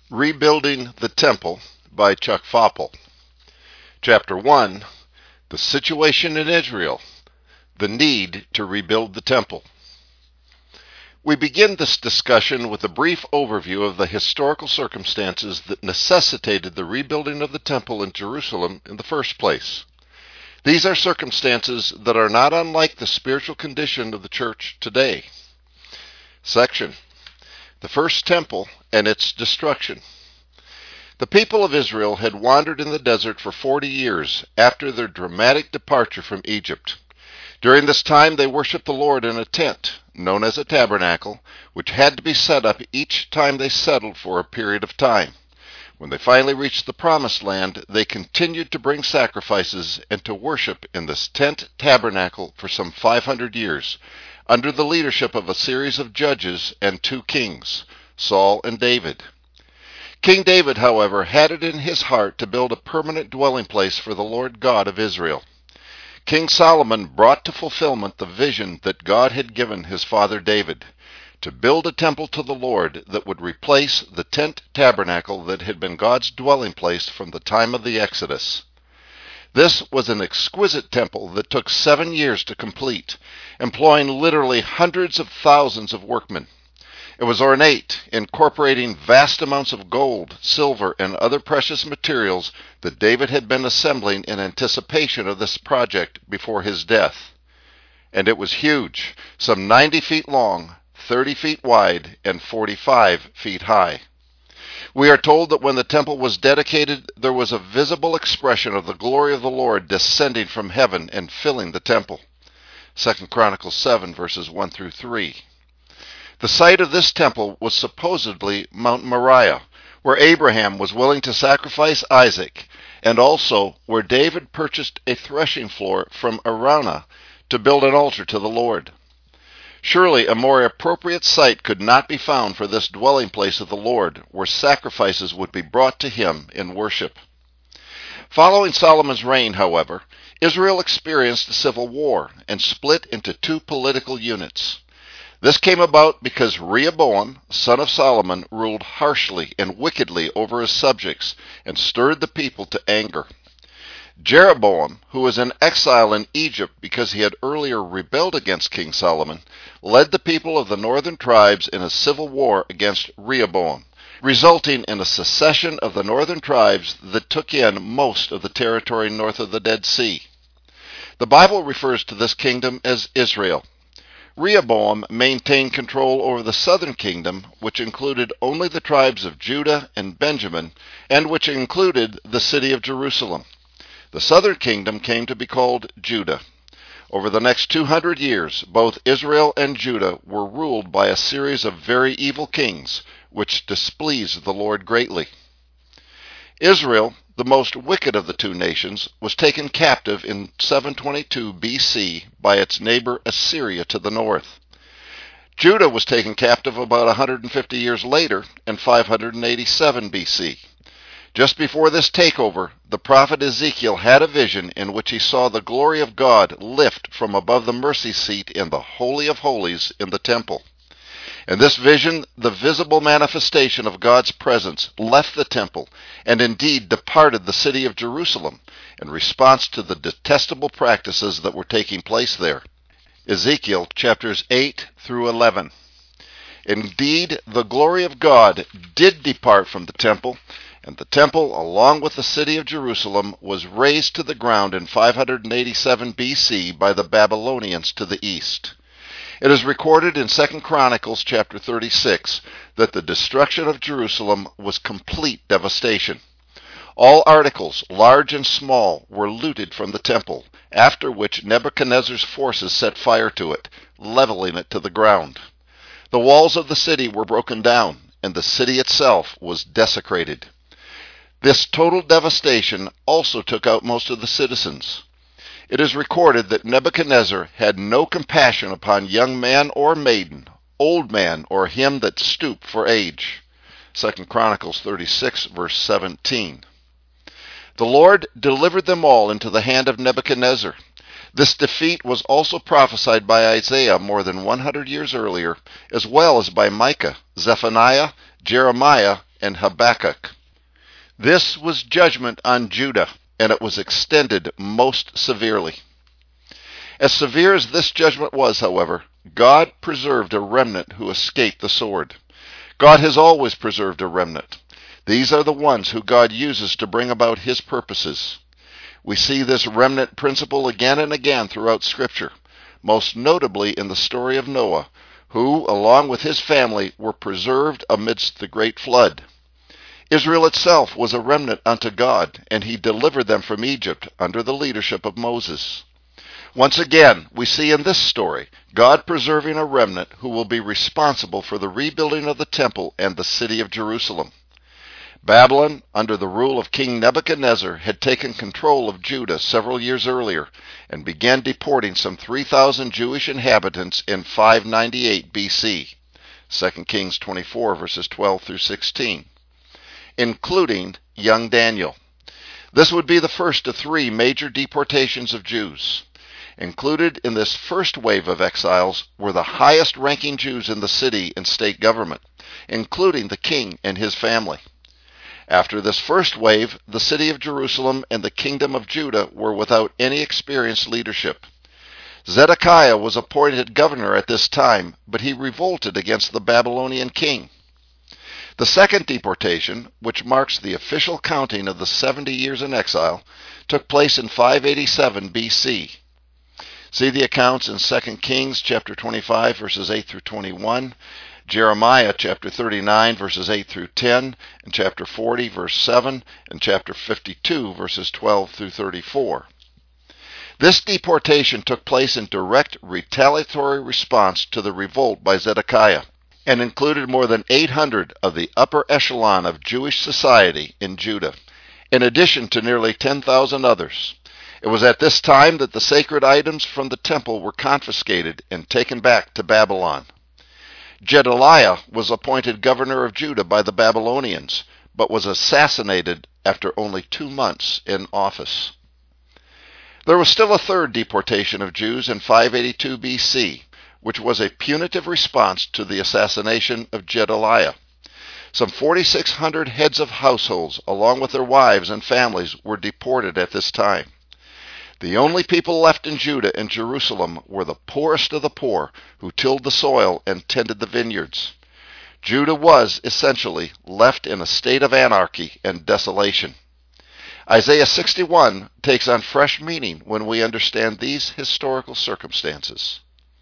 Rebuilding the Temple by Chuck Foppel. Chapter 1, The Situation in Israel, the Need to Rebuild the Temple. We begin this discussion with a brief overview of the historical circumstances that necessitated the rebuilding of the Temple in Jerusalem in the first place. These are circumstances that are not unlike the spiritual condition of the church today. Section: The First Temple and its Destruction. The people of Israel had wandered in the desert for 40 years after their dramatic departure from Egypt. During this time they worshipped the Lord in a tent, known as a tabernacle, which had to be set up each time they settled for a period of time. When they finally reached the Promised Land, they continued to bring sacrifices and to worship in this tent tabernacle for some 500 years, under the leadership of a series of judges and 2 kings, Saul and David. King David, however, had it in his heart to build a permanent dwelling place for the Lord God of Israel. King Solomon brought to fulfillment the vision that God had given his father David, to build a temple to the Lord that would replace the tent tabernacle that had been God's dwelling place from the time of the Exodus. This was an exquisite temple that took 7 years to complete, employing literally hundreds of thousands of workmen. It was ornate, incorporating vast amounts of gold, silver, and other precious materials that David had been assembling in anticipation of this project before his death. And it was huge, some 90 feet long, 30 feet wide, and 45 feet high. We are told that when the temple was dedicated, there was a visible expression of the glory of the Lord descending from heaven and filling the temple. 2 Chronicles 7, verses 1 through 3. The site of this temple was supposedly Mount Moriah, where Abraham was willing to sacrifice Isaac, and also where David purchased a threshing floor from Araunah to build an altar to the Lord. Surely a more appropriate site could not be found for this dwelling place of the Lord, where sacrifices would be brought to him in worship. Following Solomon's reign, however, Israel experienced a civil war and split into 2 political units. This came about because Rehoboam, son of Solomon, ruled harshly and wickedly over his subjects and stirred the people to anger. Jeroboam, who was in exile in Egypt because he had earlier rebelled against King Solomon, led the people of the northern tribes in a civil war against Rehoboam, resulting in a secession of the northern tribes that took in most of the territory north of the Dead Sea. The Bible refers to this kingdom as Israel. Rehoboam maintained control over the southern kingdom, which included only the tribes of Judah and Benjamin, and which included the city of Jerusalem. The southern kingdom came to be called Judah. Over the next 200 years, both Israel and Judah were ruled by a series of very evil kings, which displeased the Lord greatly. Israel, the most wicked of the 2 nations, was taken captive in 722 BC by its neighbor Assyria to the north. Judah was taken captive about 150 years later in 587 BC. Just before this takeover, the prophet Ezekiel had a vision in which he saw the glory of God lift from above the mercy seat in the Holy of Holies in the temple. In this vision, the visible manifestation of God's presence left the temple and indeed departed the city of Jerusalem in response to the detestable practices that were taking place there. Ezekiel chapters 8 through 11. Indeed, the glory of God did depart from the temple, and the temple, along with the city of Jerusalem, was razed to the ground in 587 BC by the Babylonians to the east. It is recorded in 2 Chronicles chapter 36 that the destruction of Jerusalem was complete devastation. All articles, large and small, were looted from the temple, after which Nebuchadnezzar's forces set fire to it, leveling it to the ground. The walls of the city were broken down, and the city itself was desecrated. This total devastation also took out most of the citizens. It is recorded that Nebuchadnezzar had no compassion upon young man or maiden, old man or him that stooped for age. 2 Chronicles 36, verse 17. The Lord delivered them all into the hand of Nebuchadnezzar. This defeat was also prophesied by Isaiah more than 100 years earlier, as well as by Micah, Zephaniah, Jeremiah, and Habakkuk. This was judgment on Judah, and it was extended most severely. As severe as this judgment was, however, God preserved a remnant who escaped the sword. God has always preserved a remnant. These are the ones who God uses to bring about his purposes. We see this remnant principle again and again throughout Scripture, most notably in the story of Noah, who, along with his family, were preserved amidst the great flood. Israel itself was a remnant unto God, and he delivered them from Egypt under the leadership of Moses. Once again, we see in this story God preserving a remnant who will be responsible for the rebuilding of the temple and the city of Jerusalem. Babylon, under the rule of King Nebuchadnezzar, had taken control of Judah several years earlier and began deporting some 3,000 Jewish inhabitants in 598 BC, 2 Kings 24, verses 12 through 16, including young Daniel. This would be the first of 3 major deportations of Jews. Included in this first wave of exiles were the highest-ranking Jews in the city and state government, including the king and his family. After this first wave, the city of Jerusalem and the kingdom of Judah were without any experienced leadership. Zedekiah was appointed governor at this time, but he revolted against the Babylonian king. The second deportation, which marks the official counting of the 70 years in exile, took place in 587 BC. See the accounts in 2 Kings chapter 25, verses 8 through 21, Jeremiah chapter 39, verses 8 through 10, and chapter 40, verse 7, and chapter 52, verses 12 through 34. This deportation took place in direct retaliatory response to the revolt by Zedekiah, and included more than 800 of the upper echelon of Jewish society in Judah, in addition to nearly 10,000 others. It was at this time that the sacred items from the temple were confiscated and taken back to Babylon. Gedaliah was appointed governor of Judah by the Babylonians, but was assassinated after only 2 months in office. There was still a third deportation of Jews in 582 BC, which was a punitive response to the assassination of Gedaliah. Some 4,600 heads of households, along with their wives and families, were deported at this time. The only people left in Judah and Jerusalem were the poorest of the poor, who tilled the soil and tended the vineyards. Judah was, essentially, left in a state of anarchy and desolation. Isaiah 61 takes on fresh meaning when we understand these historical circumstances.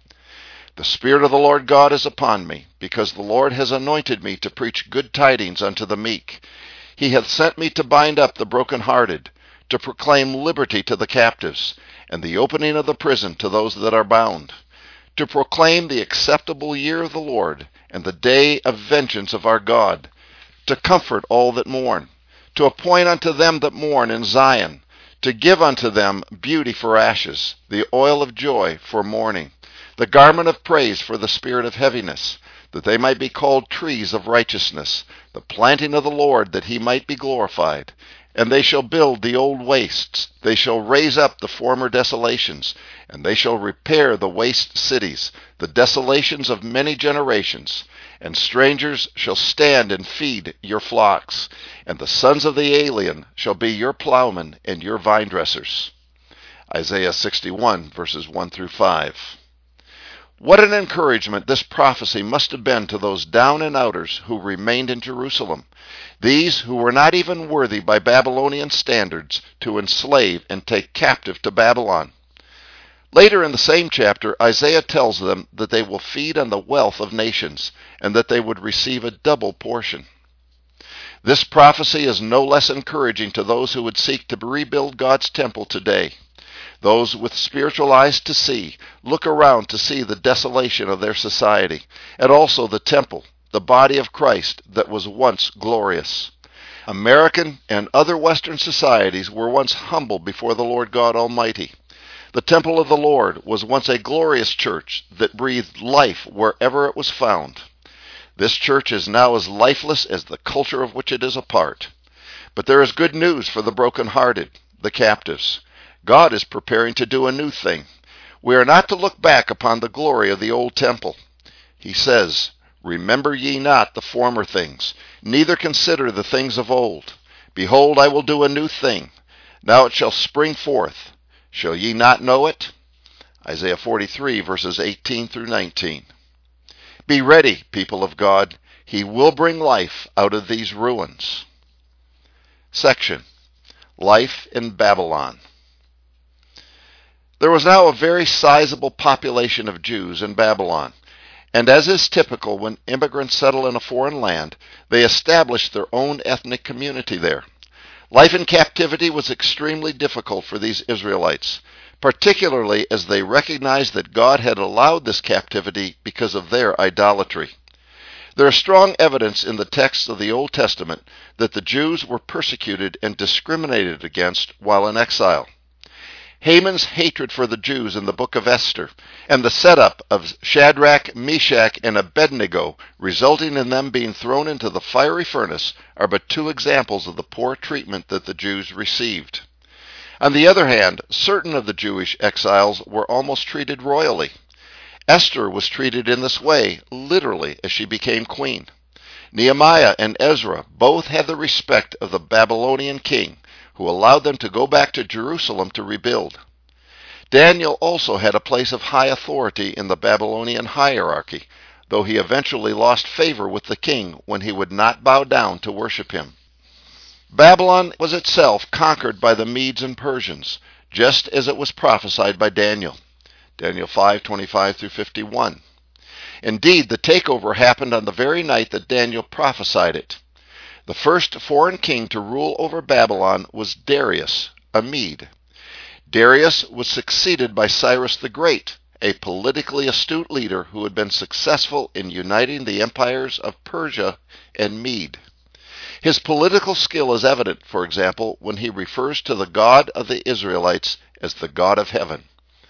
The Spirit of the Lord God is upon me, because the Lord has anointed me to preach good tidings unto the meek. He hath sent me to bind up the brokenhearted, to proclaim liberty to the captives, and the opening of the prison to those that are bound, to proclaim the acceptable year of the Lord, and the day of vengeance of our God, to comfort all that mourn, to appoint unto them that mourn in Zion, to give unto them beauty for ashes, the oil of joy for mourning, the garment of praise for the spirit of heaviness, that they might be called trees of righteousness, the planting of the Lord, that he might be glorified. And they shall build the old wastes, they shall raise up the former desolations, and they shall repair the waste cities, the desolations of many generations. And strangers shall stand and feed your flocks, and the sons of the alien shall be your plowmen and your vine dressers. Isaiah 61, verses 1 through 5. What an encouragement this prophecy must have been to those down and outers who remained in Jerusalem, these who were not even worthy by Babylonian standards to enslave and take captive to Babylon. Later in the same chapter, Isaiah tells them that they will feed on the wealth of nations, and that they would receive a double portion. This prophecy is no less encouraging to those who would seek to rebuild God's temple today. Those with spiritual eyes to see, look around to see the desolation of their society, and also the temple, the body of Christ that was once glorious. American and other Western societies were once humble before the Lord God Almighty. The temple of the Lord was once a glorious church that breathed life wherever it was found. This church is now as lifeless as the culture of which it is a part. But there is good news for the brokenhearted, the captives. God is preparing to do a new thing. We are not to look back upon the glory of the old temple. He says, Remember ye not the former things, neither consider the things of old. Behold, I will do a new thing. Now it shall spring forth. Shall ye not know it? Isaiah 43, verses 18 through 19. Be ready, people of God. He will bring life out of these ruins. Section: Life in Babylon. There was now a very sizable population of Jews in Babylon, and as is typical when immigrants settle in a foreign land, they established their own ethnic community there. Life in captivity was extremely difficult for these Israelites, particularly as they recognized that God had allowed this captivity because of their idolatry. There is strong evidence in the texts of the Old Testament that the Jews were persecuted and discriminated against while in exile. Haman's hatred for the Jews in the book of Esther, and the setup of Shadrach, Meshach, and Abednego, resulting in them being thrown into the fiery furnace, are but two examples of the poor treatment that the Jews received. On the other hand, certain of the Jewish exiles were almost treated royally. Esther was treated in this way, literally, as she became queen. Nehemiah and Ezra both had the respect of the Babylonian king, who allowed them to go back to Jerusalem to rebuild. Daniel also had a place of high authority in the Babylonian hierarchy, though he eventually lost favor with the king when he would not bow down to worship him. Babylon was itself conquered by the Medes and Persians, just as it was prophesied by Daniel. Daniel 5:25 through 51. Indeed, the takeover happened on the very night that Daniel prophesied it. The first foreign king to rule over Babylon was Darius, a Mede. Darius was succeeded by Cyrus the Great, a politically astute leader who had been successful in uniting the empires of Persia and Mede. His political skill is evident, for example, when he refers to the God of the Israelites as the God of heaven.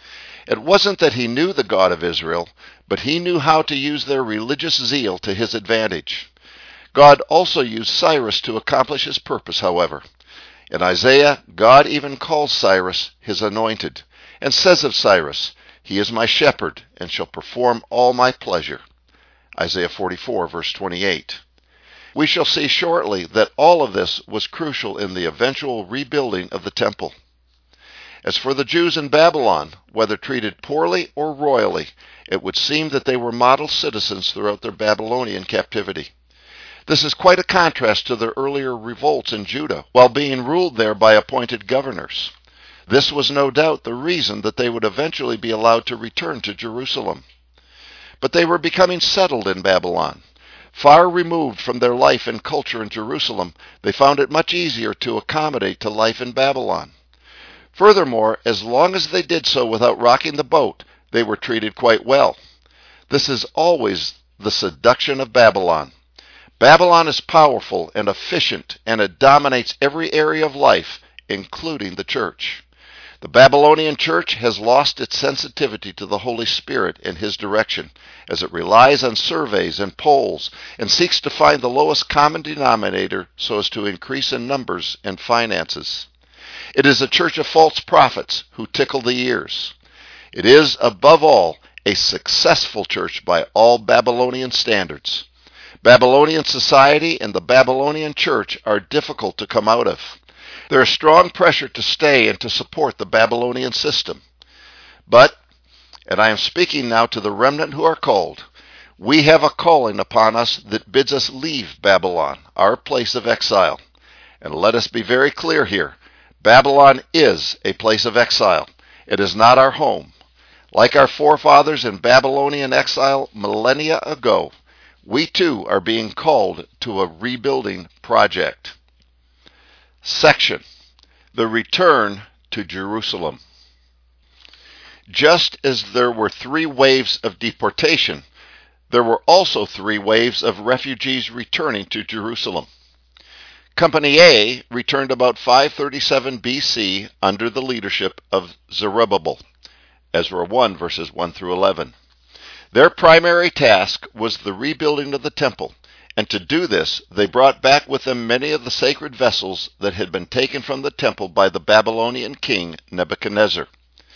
It wasn't that he knew the God of Israel, but he knew how to use their religious zeal to his advantage. God also used Cyrus to accomplish his purpose, however. In Isaiah, God even calls Cyrus his anointed, and says of Cyrus, "He is my shepherd, and shall perform all my pleasure." Isaiah 44, verse 28. We shall see shortly that all of this was crucial in the eventual rebuilding of the temple. As for the Jews in Babylon, whether treated poorly or royally, it would seem that they were model citizens throughout their Babylonian captivity. This is quite a contrast to their earlier revolts in Judah, while being ruled there by appointed governors. This was no doubt the reason that they would eventually be allowed to return to Jerusalem. But they were becoming settled in Babylon. Far removed from their life and culture in Jerusalem, they found it much easier to accommodate to life in Babylon. Furthermore, as long as they did so without rocking the boat, they were treated quite well. This is always the seduction of Babylon. Babylon is powerful and efficient, and it dominates every area of life, including the church. The Babylonian church has lost its sensitivity to the Holy Spirit and His direction, as it relies on surveys and polls, and seeks to find the lowest common denominator so as to increase in numbers and finances. It is a church of false prophets who tickle the ears. It is, above all, a successful church by all Babylonian standards. Babylonian society and the Babylonian church are difficult to come out of. There is strong pressure to stay and to support the Babylonian system. But, and I am speaking now to the remnant who are called, we have a calling upon us that bids us leave Babylon, our place of exile. And let us be very clear here. Babylon is a place of exile. It is not our home. Like our forefathers in Babylonian exile millennia ago, we too are being called to a rebuilding project. Section: The Return to Jerusalem. Just as there were 3 waves of deportation, there were also 3 waves of refugees returning to Jerusalem. Company A returned about 537 BC under the leadership of Zerubbabel, Ezra 1, verses 1 through 11. Their primary task was the rebuilding of the temple, and to do this they brought back with them many of the sacred vessels that had been taken from the temple by the Babylonian king Nebuchadnezzar.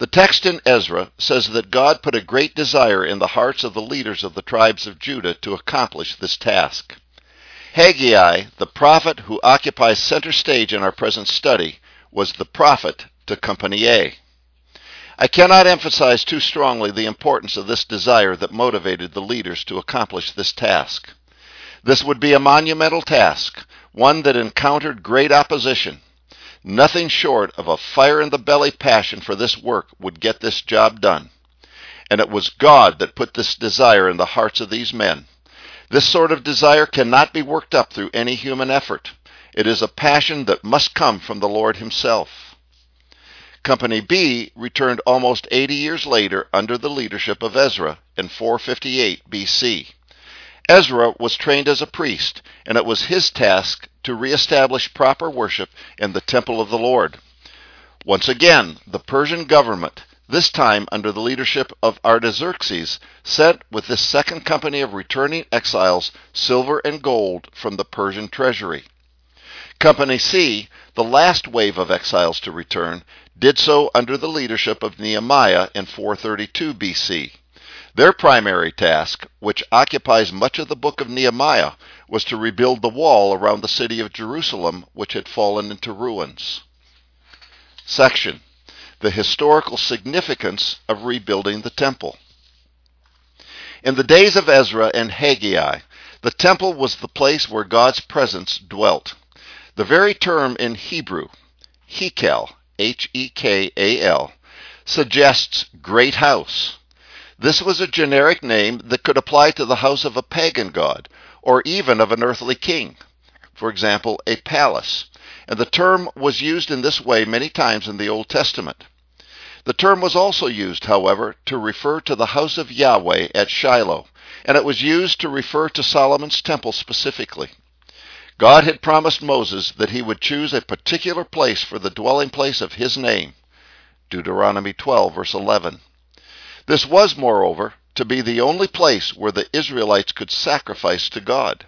The text in Ezra says that God put a great desire in the hearts of the leaders of the tribes of Judah to accomplish this task. Haggai, the prophet who occupies center stage in our present study, was the prophet to Company A. I cannot emphasize too strongly the importance of this desire that motivated the leaders to accomplish this task. This would be a monumental task, one that encountered great opposition. Nothing short of a fire-in-the-belly passion for this work would get this job done. And it was God that put this desire in the hearts of these men. This sort of desire cannot be worked up through any human effort. It is a passion that must come from the Lord himself. Company B returned almost 80 years later under the leadership of Ezra in 458 BC. Ezra was trained as a priest, and it was his task to reestablish proper worship in the temple of the Lord. Once again, the Persian government, this time under the leadership of Artaxerxes, sent with this second company of returning exiles silver and gold from the Persian treasury. Company C, the last wave of exiles to return, did so under the leadership of Nehemiah in 432 BC. Their primary task, which occupies much of the book of Nehemiah, was to rebuild the wall around the city of Jerusalem, which had fallen into ruins. Section: the historical significance of rebuilding the temple. In the days of Ezra and Haggai, the temple was the place where God's presence dwelt. The very term in Hebrew, Hekel, H-E-K-A-L, suggests great house. This was a generic name that could apply to the house of a pagan god, or even of an earthly king. For example, a palace. And the term was used in this way many times in the Old Testament. The term was also used, however, to refer to the house of Yahweh at Shiloh, and it was used to refer to Solomon's temple specifically. God had promised Moses that he would choose a particular place for the dwelling place of his name. Deuteronomy 12, verse 11. This was, moreover, to be the only place where the Israelites could sacrifice to God.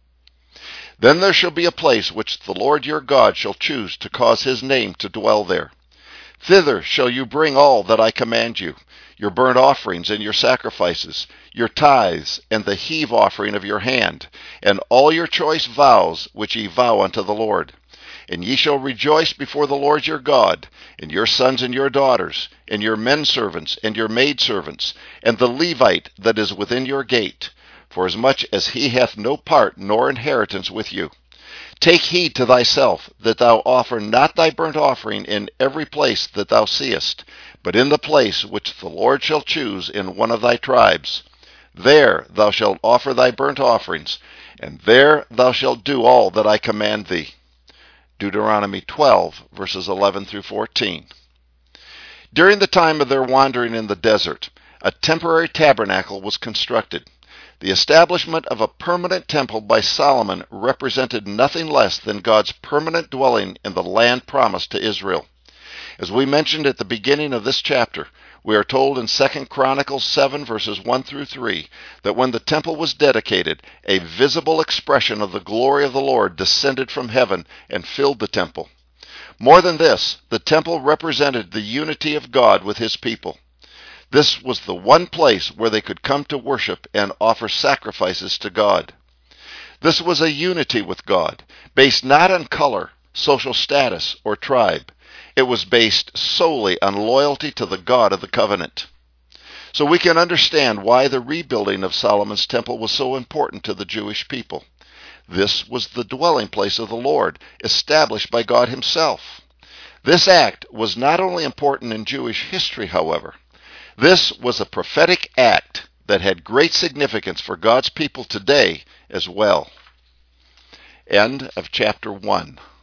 Then there shall be a place which the Lord your God shall choose to cause his name to dwell there. Thither shall you bring all that I command you, your burnt offerings and your sacrifices, your tithes, and the heave offering of your hand, and all your choice vows which ye vow unto the Lord. And ye shall rejoice before the Lord your God, and your sons and your daughters, and your menservants and your maidservants, and the Levite that is within your gate, forasmuch as he hath no part nor inheritance with you. Take heed to thyself, that thou offer not thy burnt offering in every place that thou seest, but in the place which the Lord shall choose in one of thy tribes. There thou shalt offer thy burnt offerings, and there thou shalt do all that I command thee. Deuteronomy 12, verses 11 through 14. During the time of their wandering in the desert, a temporary tabernacle was constructed. The establishment of a permanent temple by Solomon represented nothing less than God's permanent dwelling in the land promised to Israel. As we mentioned at the beginning of this chapter, we are told in 2 Chronicles 7, verses 1 through 3, that when the temple was dedicated, a visible expression of the glory of the Lord descended from heaven and filled the temple. More than this, the temple represented the unity of God with his people. This was the one place where they could come to worship and offer sacrifices to God. This was a unity with God, based not on color, social status, or tribe. It was based solely on loyalty to the God of the covenant. So we can understand why the rebuilding of Solomon's temple was so important to the Jewish people. This was the dwelling place of the Lord, established by God himself. This act was not only important in Jewish history, however. This was a prophetic act that had great significance for God's people today as well. End of chapter 1.